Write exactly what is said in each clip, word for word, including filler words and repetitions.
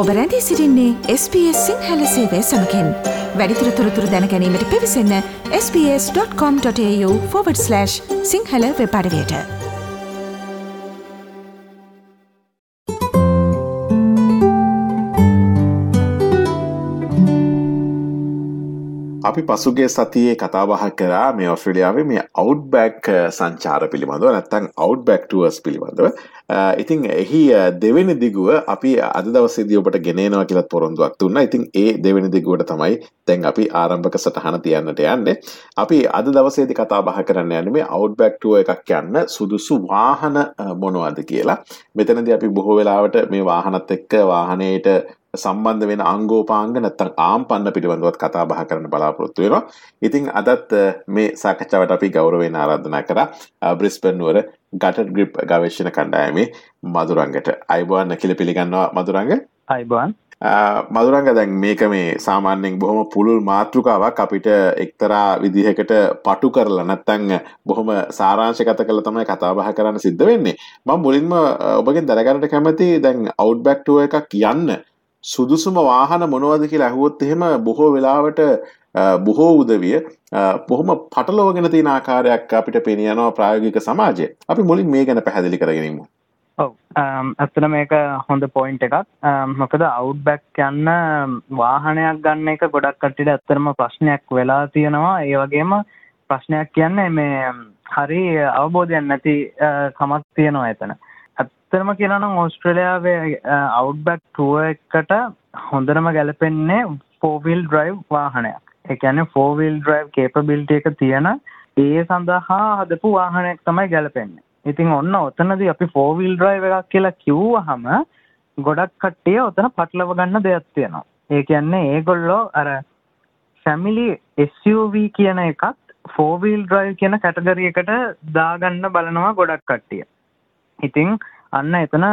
ඔබ රැඳී සිටින්නේ එස් බී එස් සිංහල සේවය සමගින්. වැඩිදුර තොරතුරු දැන ගැනීමට පිවිසන්න S B S dot com dot AU forward slash Sinhala web අඩවියට. අපි පසුගිය සතියේ කතා බහ කරා මේ ඔස්ට්‍රේලියාවේ මේ අවුට්බැක් සංචාර පිළිබඳව නැත්නම් අවුට්බැක් ටුවර්ස් පිළිබඳව. ඉතින් එහි දෙවෙනි දිගුව අපි අද දවසේදී ඔබට ගෙනෙනවා කියලා පොරොන්දුවක් දුන්නා. ඉතින් ඒ දෙවෙනි දිගුවට තමයි දැන් අපි ආරම්භක සටහන තියන්නට යන්නේ. අපි අද දවසේදී කතා බහ කරන්න යන්නේ මේ අවුට්බැක් ටුවර් එකක් යන්න සුදුසු වාහන මොනවද කියලා. මෙතනදී අපි බොහෝ වෙලාවට මේ වාහනත් එක්ක වාහනයේට සම්බන්ධ වෙන අංගෝපාංග නැත්නම් ආම්පන්න පිළිබඳවත් කතා බහ කරන්න බලාපොරොත්තු වෙනවා. ඉතින් අදත් මේ සාකච්ඡාවට අපි ගෞරවයෙන් ආරාධනා කරා බ්‍රිස්බන් නුවර ගටර් ග්‍රිප් ගවේෂණ කණ්ඩායමේ මధుරංගට. අයබෝවන් කියලා පිළිගන්නවා මధుරංග. අයබෝවන්. මధුරංග දැන් මේක මේ සාමාන්‍යයෙන් බොහොම පුළුල් මාතෘකාවක් අපිට එක්තරා විදිහකට පටු කරලා නැත්නම් බොහොම සාරාංශගත කරලා තමයි කතා බහ කරන්න සිද්ධ වෙන්නේ. මම මුලින්ම ඔබගෙන් දැනගන්නට කැමතියි දැන් අවුට්බැක් ටුවර් එකක් යන්න සුදුසුම වාහන මොනවද කියලා අහුවොත් එහෙම බොහෝ වෙලාවට බොහෝ උදවිය බොහොම පටලවගෙන තියෙන ආකාරයක් අපිට පේන යනවා ප්‍රායෝගික සමාජයේ. අපි මුලින් මේ ගැන පැහැදිලි කරගෙන ඉමු. ඔව්. අත්‍තර මේක හොඳ පොයින්ට් එකක්. මොකද අවුට්බැක් යන වාහනයක් ගන්න එක ගොඩක් කට්ටියට ඇත්තටම ප්‍රශ්නයක් වෙලා තියෙනවා. ඒ වගේම ප්‍රශ්නයක් කියන්නේ මේ හරි අවබෝධයක් නැති කමක් තියෙනවා එතන. ඇත්තටම කියනවා නම් ඕස්ට්‍රේලියාවේ අවුට්බැක් ටුවර් එකට හොඳටම ගැලපෙන්නේ ෆෝර් වීල් ඩ්‍රයිව් වාහනයක්. ඒ කියන්නේ ෆෝර් වීල් ඩ්‍රයිව් කේපබිලිටි එක තියෙන ඒ සඳහා හදපු වාහනයක් තමයි ගැලපෙන්නේ. ඉතින් ඔන්න ඔතනදී අපි ෆෝර් වීල් ඩ්‍රයිව් එකක් කියලා කිව්වහම ගොඩක් කට්ටිය ඔතන පටලව ගන්න දෙයක් තියෙනවා. ඒ කියන්නේ ඒගොල්ලෝ අර ෆැමිලි එස් යූ වී කියන එකත් ෆෝර් වීල් ඩ්‍රයිව් කියන කැටගරි එකට දාගන්න බලනවා ගොඩක් කට්ටිය. ඉතින් අන්න එතන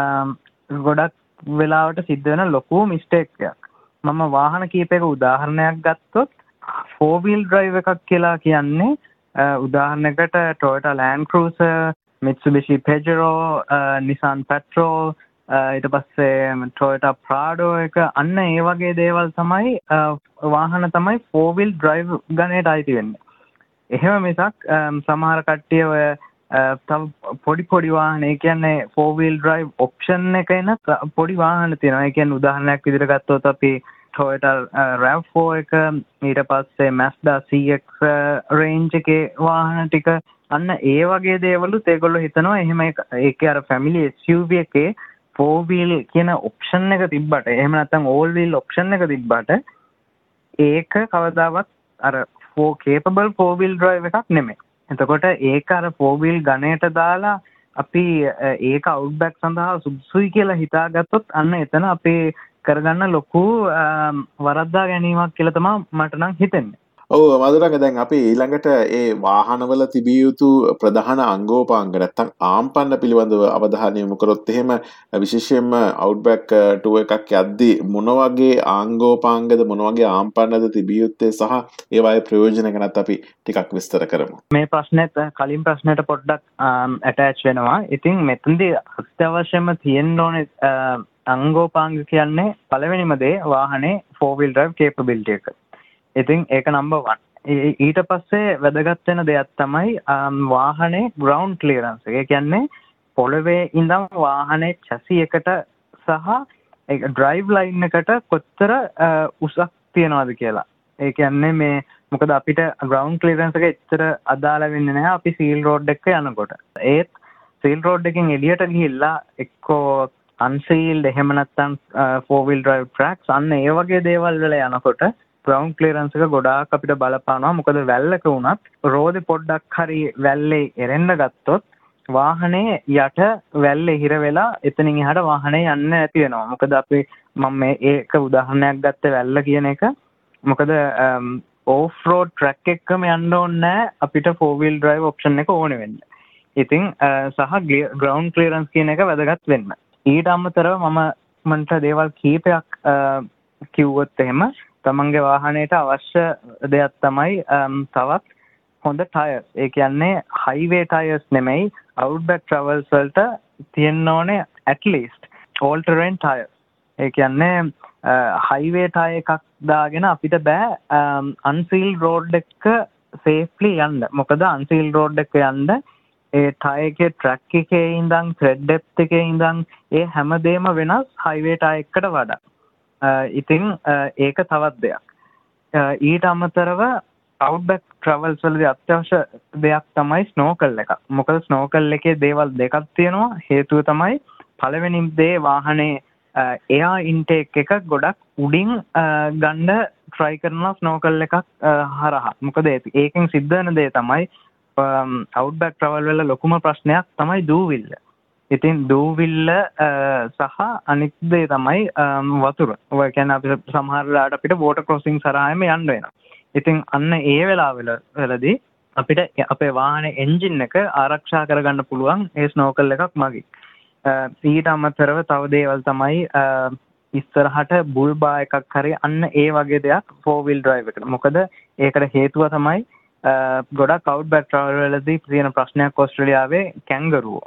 ගොඩක් වෙලාවට සිද්ධ වෙන ලොකු මිස්ටේක් එකක්. මම වාහන කීපයක උදාහරණයක් ගත්තොත් ෆෝර් වීල් ඩ්‍රයිව් එකක් කියලා කියන්නේ උදාහරණයකට Toyota Land Cruiser, Mitsubishi Pajero, Nissan Patrol, ඊට පස්සේ Toyota Prado එක අන්න ඒ වගේ දේවල් තමයි වාහන තමයි ෆෝර් වීල් ඩ්‍රයිව් ගණයට අයිති වෙන්නේ. එහෙම මිසක් සමහර කට්ටිය ඔය තව පොඩි පොඩි වාහන ඒ කියන්නේ ෆෝර් වීල් ඩ්‍රයිව් ඔප්ෂන් එක එන පොඩි වාහන තියෙනවා. ඒ කියන්නේ උදාහරණයක් විදිහට ගත්තොත් අපි Toyota රැව් ෆෝර් එක ඊට පස්සේ Mazda සී එක්ස් රේන්ජ් එකේ වාහන ටික අන්න ඒ වගේ දේවලුත් ඒගොල්ලෝ හිතනවා එහෙම ඒකේ අර ෆැමිලි එස් යූ වී එකේ ෆෝර් වීල් කියන ඔප්ෂන් එක තිබ්බට එහෙම නැත්නම් ඕල් වීල් ඔප්ෂන් එක තිබ්බට ඒක කවදාවත් අර four capable four wheel drive එකක් නෙමෙයි. එතකොට ඒක අර ෆෝර් වීල් ගණයට දාලා අපි ඒක අවුට්බැක් සඳහා සුදුසුයි කියලා හිතාගත්තොත් අන්න එතන අපි කරගන්න ලොකු වරද්දා ගැනීමක් කියලා තමයි මට නම් හිතෙන්නේ. ඔව් මధుරංග දැන් අපි ඊළඟට ඒ වාහනවල තිබිය යුතු ප්‍රධාන අංගෝපාංග නැත්නම් ආම්පන්න පිළිබඳව අවධානය යොමු කරොත් එහෙම විශේෂයෙන්ම අවුට්බැක් ටුවර් එකක් යද්දී මොන වගේ ආංගෝපාංගද මොන වගේ ආම්පන්නද තිබිය යුත්තේ සහ ඒවායේ ප්‍රයෝජන ගැනත් අපි ටිකක් විස්තර කරමු. මේ ප්‍රශ්නෙත් කලින් ප්‍රශ්නෙට පොඩ්ඩක් ඇටච් වෙනවා. ඉතින් මෙතනදී අත්‍යවශ්‍යම තියෙන්න ඕනේ අංගෝපාංග කියන්නේ පළවෙනිම දේ වාහනේ ෆෝර් වීල් ඩ්‍රයිව් කේපබිලිටි එක. ඉතින් ඒක නම්බර් වන්. ඊට පස්සේ වැදගත් වෙන දෙයක් තමයි වාහනේ ග්‍රවුන්ඩ් ක්ලියරන්ස් එක. ඒ කියන්නේ පොළවේ ඉඳන් වාහනේ චැසි එකට සහ ඒ ඩ්‍රයිව් ලයින් එකට කොතර උසක් තියනවද කියලා. ඒ කියන්නේ මේ මොකද අපිට ග්‍රවුන්ඩ් ක්ලියරන්ස් එක එච්චර අදාළ වෙන්නේ නැහැ අපි සීල් රෝඩ් එක යනකොට. ඒත් සීල් රෝඩ් එකෙන් එළියට ගිහිල්ලා එක්කෝ අන්සීල්ඩ් එහෙම නැත්නම් ෆෝර් වීල් ඩ්‍රයිව් ට්‍රැක්ස් අන්න ඒ වගේ දේවල් වල යනකොට ග්‍රවුන්ඩ් ක්ලියරන්ස් එක ගොඩාක් අපිට බලපානවා. මොකද වැල්ලක වුණත් රෝදේ පොඩ්ඩක් හරි වැල්ලේ එරෙන්න ගත්තොත් වාහනේ යට වැල්ලේ හිර වෙලා එතනින් එහාට වාහනේ යන්නේ නැති වෙනවා. මොකද අපි මම මේ ඒක උදාහරණයක් ගත්තේ වැල්ල කියන එක. මොකද ඕෆ් රෝඩ් ට්‍රැක් එකකම යන්න ඕනේ නැහැ අපිට ෆෝර් වීල් ඩ්‍රයිව් ඔප්ෂන් එක ඕනේ වෙන්නේ. ඉතින් සහ ග්‍රවුන්ඩ් ක්ලියරන්ස් කියන එක වැදගත් වෙන්න. ඊට අමතරව මම මන්ට දේවල් කීපයක් කිව්වොත් එහෙම තමන්ගේ වාහනයට අවශ්‍ය දෙයක් තමයි තවත් හොඳ ටයර්ස්. ඒ කියන්නේ හයිවේ ටයර්ස් නෙමෙයි අවුට්බැක් ට්‍රැවල්ස් වලට තියෙන්න ඕනේ at least all terrain tires. ඒ කියන්නේ හයිවේ ටයර් එකක් දාගෙන අපිට බෑ අන්සීල් රෝඩ් එක සේෆ්ලි යන්න. මොකද අන්සීල් රෝඩ් එක යන්න ඒ ටයර් එකේ ට්‍රැක් එකේ ඉඳන් ත්‍රෙඩ් ඩෙප්ත් එකේ ඉඳන් ඒ හැමදේම වෙනස් හයිවේ ටයර් එකකට වඩා. ඉතින් ඒක තවත් දෙයක්. ඊට අමතරව අවුට්බැක් ට්‍රැවල්ස් වලදී අත්‍යවශ්‍ය දෙයක් තමයි ස්නෝකල් එක. මොකද ස්නෝකල් එකේ දේවල් දෙකක් තියෙනවා. හේතුව තමයි පළවෙනි දේ වාහනේ එයා ඉන්ටේක් එක ගොඩක් උඩින් ගන්න try කරනවා ස්නෝකල් එකක් හරහා. මොකද ඒකෙන් සිද්ධ වෙන දේ තමයි අවුට්බැක් ට්‍රැවල් වල ලොකුම ප්‍රශ්නයක් තමයි දූවිල්ල. ඉතින් දූවිල්ල සහ අනිත් දේ තමයි වතුර. ඔය කියන්නේ අපි සමහර වෙලාවට අපිට වෝටර් ක්‍රොසින් සරහාම යන්න වෙනවා. ඉතින් අන්න ඒ වෙලාවල වලදී අපිට අපේ වාහනේ එන්ජින් එක ආරක්ෂා කරගන්න පුළුවන් ඒ ස්නෝකල් එකක් මගින්. ඊට අමතරව තව දේවල් තමයි ඉස්සරහට බුල් බා එකක් හරි අන්න ඒ වගේ දෙයක් ෆෝර් වීල් ඩ්‍රයිව් එකට. මොකද ඒකට හේතුව තමයි ගොඩක් අවුට්බැක් ට්‍රැවල් වලදී තියෙන ප්‍රශ්නයක් ඕස්ට්‍රේලියාවේ කැන්ගරුවෝ.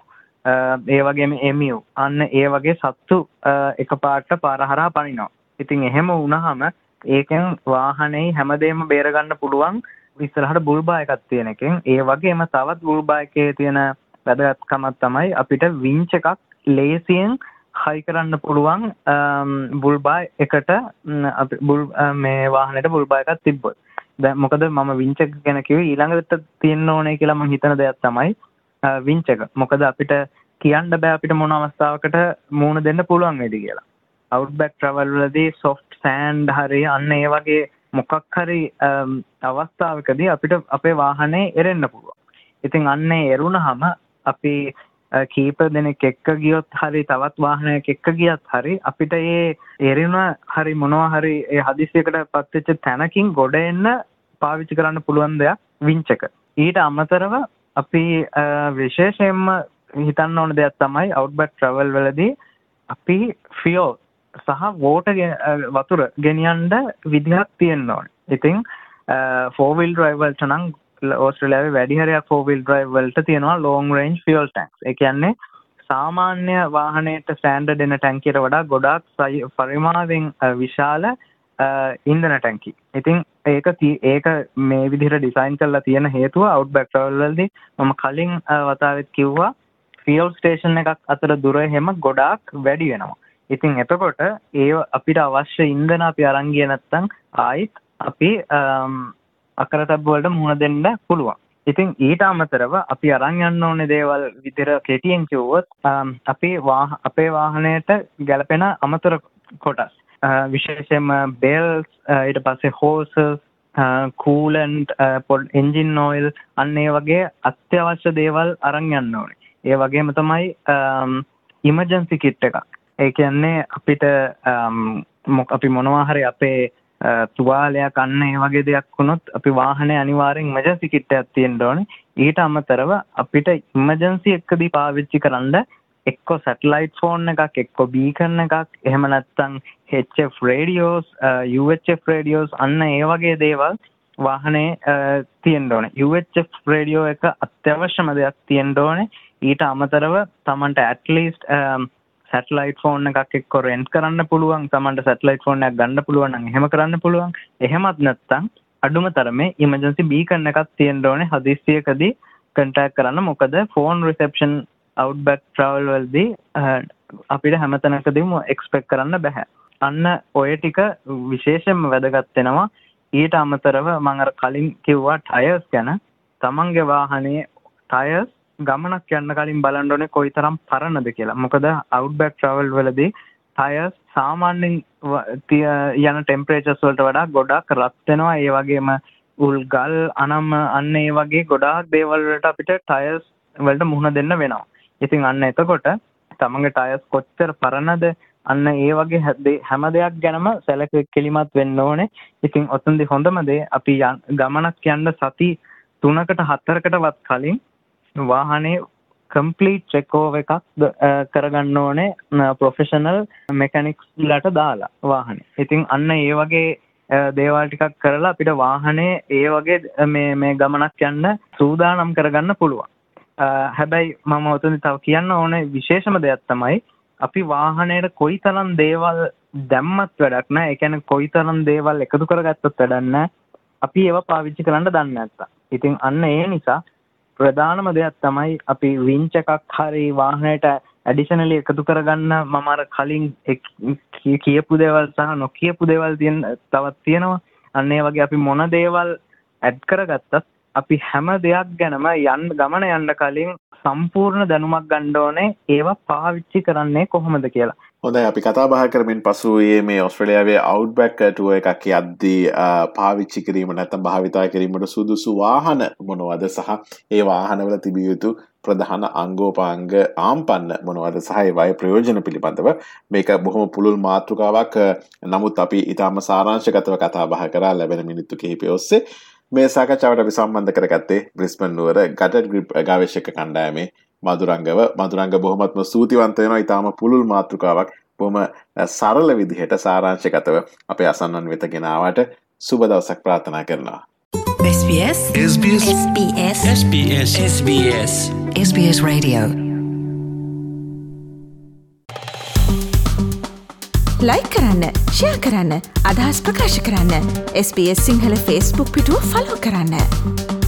ඒ වගේම එමියු අන්න ඒ වගේ සත්තු එකපාරට පාර හරහා පනිනවා. ඉතින් එහෙම වුණාම ඒකෙන් වාහනේ හැමදේම බේරගන්න පුළුවන් ඉස්සරහට බුල් බා එකක් තියෙන එකෙන්. ඒ වගේම තවත් බුල් බා එකේ තියෙන වැදගත්කමක් තමයි අපිට වින්ච් එකක් ලේසියෙන් හයි කරන්න පුළුවන් බුල් බා එකට බුල් මේ වාහනේට බුල් බා එකක් තිබ්බොත්. දැන් මොකද මම වින්ච් එක ගැන කිව්වේ ඊළඟට තියෙන්න ඕනේ කියලා මම හිතන දෙයක් තමයි වින්ච් එක. මොකද අපිට කියන්න බෑ අපිට මොන අවස්ථාවකට මූණ දෙන්න පුළුවන් වේද කියලා. අවුට්බැක් ට්‍රැවල් වලදී සොෆ්ට් සෑන්ඩ් හරි අන්න ඒ වගේ මොකක් හරි අවස්ථාවකදී අපිට අපේ වාහනේ එරෙන්න පුළුවන්. ඉතින් අන්න ඒ එරුණාම අපි කීප දෙනෙක් එක්ක ගියොත් හරි තවත් වාහනයක එක්ක ගියත් හරි අපිට ඒ එරින හරි මොනවා හරි ඒ හදිසියකට පත් වෙච්ච තැනකින් ගොඩ එන්න පාවිච්චි කරන්න පුළුවන් දෙයක් වින්ච් එක. ඊට අමතරව අපි විශේෂයෙන්ම හිතන්න ඕන දෙයක් තමයි අවුට්බැක් ට්‍රැවල් වලදී අපි ෆියල් සහ වෝටර් වතුර ගෙනියන්න විදිහක් තියෙන්න ඕනේ. ඉතින් ෆෝර් වීල් ඩ්‍රයිව් වලට නම් ඕස්ට්‍රේලියාවේ වැඩි හරියක් ෆෝර් වීල් ඩ්‍රයිව් වලට තියෙනවා ලොන්ග් රේන්ජ් ෆියල් ටැන්ක්ස්. ඒ කියන්නේ සාමාන්‍ය වාහනයකට ස්ටෑන්ඩඩ් එන ටැංකියට වඩා ගොඩාක් පරිමාණයෙන් විශාල ඉන්ධන ටැංකි. ඉතින් ඒක ඒක මේ විදිහට ඩිසයින් කරලා තියෙන හේතුව අවුට්බැක් ට්‍රැවල් වලදී මම කලින් වතාවෙත් කිව්වා ෆියල් ස්ටේෂන් එකක් අතර දුර හැම ගොඩාක් වැඩි වෙනවා. ඉතින් එතකොට ඒ අපිට අවශ්‍ය ඉන්ධන අපි අරන් ගියේ නැත්නම් ආයිත් අපි අකරතැබ්බ වලට මුහුණ දෙන්න පුළුවන්. ඉතින් ඊට අමතරව අපි අරන් යන්න ඕනේ දේවල් විදිහට කෙටියෙන් කිව්වොත් අපි අපේ වාහනයට ගැලපෙන අමතර කොටස් විශේෂයෙන්ම බෙල්ස් ඊට පස්සේ හෝසස් කූලන්ට් එන්ජින් ඔයිල් අන්න ඒ වගේ අත්‍යවශ්‍ය දේවල් අරන් යන්න ඕනේ. ඒ වගේම තමයි ඉමර්ජන්සි කිට් එකක්. ඒ කියන්නේ අපිට අපි මොනවා හරි අපේ තුවාලයක් අන්න ඒ වගේ දෙයක් වුණොත් අපි වාහනේ අනිවාර්යෙන් ඉමර්ජන්සි කිට් එකක් තියෙන්න ඕනේ. ඊට අමතරව අපිට ඉමර්ජන්සි එකදී පාවිච්චි කරන්න එක්ක සැටලයිට් ෆෝන් එකක් එක්ක බීකන් එකක් එහෙම නැත්නම් H F radios U H F radios අන්න ඒ වගේ දේවල් වාහනේ තියෙන්න ඕනේ. යූ එච් එෆ් රේඩියෝ එක අත්‍යවශ්‍යම දෙයක් තියෙන්න ඕනේ. ඊට අමතරව Tamanට at least සැටලයිට් ෆෝන් එකක් එක්ක රෙන්ට් කරන්න පුළුවන්. Tamanට සැටලයිට් ෆෝන් එකක් ගන්න පුළුවන් නම් එහෙම කරන්න පුළුවන්. එහෙමත් නැත්නම් අඩුම තරමේ ඉමර්ජන්සි බීකන් එකක් තියෙන්න ඕනේ හදිස්සියකදී කන්ටැක්ට් කරන්න. මොකද ෆෝන් රිසෙප්ෂන් අවුට්බැක් ට්‍රැවල් වලදී අපිට හැමතැනකදීම එක්ස්පෙක්ට් කරන්න බෑ. අන්න ඔය ටික විශේෂයෙන්ම වැදගත් වෙනවා. ඊට අමතරව මම අර කලින් කිව්වා ටයර්ස් ගැන. තමන්ගේ වාහනේ ටයර්ස් ගමනක් යන්න කලින් බලන්න ඕනේ කොයිතරම් පරණද කියලා. මොකද අවුට්බැක් ට්‍රැවල් වලදී ටයර්ස් සාමාන්‍යයෙන් යන ටෙම්පරේචර්ස් වලට වඩා ගොඩාක් රත් වෙනවා. ඒ වගේම උල් ගල් අනම අන්න ඒ වගේ ගොඩාක් දේවල් වලට අපිට ටයර්ස් වලට මුහුණ දෙන්න වෙනවා. ඉතින් අන්න එතකොට තමන්ගේ ටයර්ස් කොච්චර පරණද අන්න ඒ වගේ හැම දෙයක් ගැනම සැලකිලිමත් වෙන්න ඕනේ. ඉතින් ඔතනදී හොඳම දේ අපි ගමනක් යන්න සති තුනකට හතරකටවත් කලින් වාහනේ කම්ප්ලීට් චෙක් ඕවර් එකක් කරගන්න ඕනේ ප්‍රොෆෙෂනල් මෙකැනික්ස් ලට දාලා වාහනේ. ඉතින් අන්න ඒ වගේ දේවල් ටිකක් කරලා අපිට වාහනේ ඒ වගේ මේ මේ ගමනක් යන්න සූදානම් කරගන්න පුළුවන්. හැබැයි මම ඔතනදී තව කියන්න ඕනේ විශේෂම දෙයක් තමයි අපි වාහනේට කොයිතරම් දේවල් දැම්මත් වැඩක් නැහැ. ඒ කියන්නේ කොයිතරම් දේවල් එකතු කරගත්තත් වැඩක් නැහැ. අපි ඒවා පාවිච්චි කරන්න දන්නේ නැත්තම්. ඉතින් අන්න ඒ නිසා ප්‍රධානම දෙයක් තමයි අපි වින්ච් එකක් හරි වාහනයට ඇඩිෂනලි එකතු කරගන්න මම අර කලින් කියපු දේවල් සහ නොකියපු දේවල් තියෙන තවත් තියෙනවා. අන්න ඒ වගේ අපි මොන දේවල් ඇඩ් කරගත්තත් අපි හැම දෙයක් ගැනම යන්න ගමන යන්න කලින් සම්පූර්ණ දැනුමක් ගන්න ඕනේ ඒවා පාවිච්චි කරන්නේ කොහොමද කියලා. හොඳයි අපි කතා බහ කරමින් පසු මේ ඔස්ට්‍රේලියාවේ අවුට්බැක් ටුවර් එකක් යද්දී පාවිච්චි කිරීම නැත්නම් භාවිතා කිරීමට සුදුසු වාහන මොනවද සහ ඒ වාහනවල තිබිය යුතු ප්‍රධාන අංගෝපාංග ආම්පන්න මොනවද සහ ඒවායේ ප්‍රයෝජන පිළිබඳව මේක බොහොම පුළුල් මාතෘකාවක්. නමුත් අපි ඊටාම සාරාංශගතව කතා බහ කරා ලැබෙන මිනිත්තු කිහිපය ඔස්සේ. මේ සාකච්ඡාවට අපි සම්බන්ධ කරගත්තේ බ්‍රිස්බන් නුවර ගටඩ් ග්‍රිප් ගවේෂක කණ්ඩායමේ මధుරංගව. මధుරංග බොහොමත්ම ස්තුතිවන්ත වෙනවා. ඊටාම පුළුල් මාතෘකාවක් බොහොම සරල විදිහට සාරාංශගතව අපේ අසන්නන් වෙත ගෙන ආවට සුබ දවසක් ප්‍රාර්ථනා කරනවා. S B S S B S S B S S B S S B S S B S Radio like කරන්න, ෂෙයා කරන්න, අදහස් ප්‍රකාශ කරන්න. S B S Sinhala Facebook පිටුව ෆලෝ කරන්න.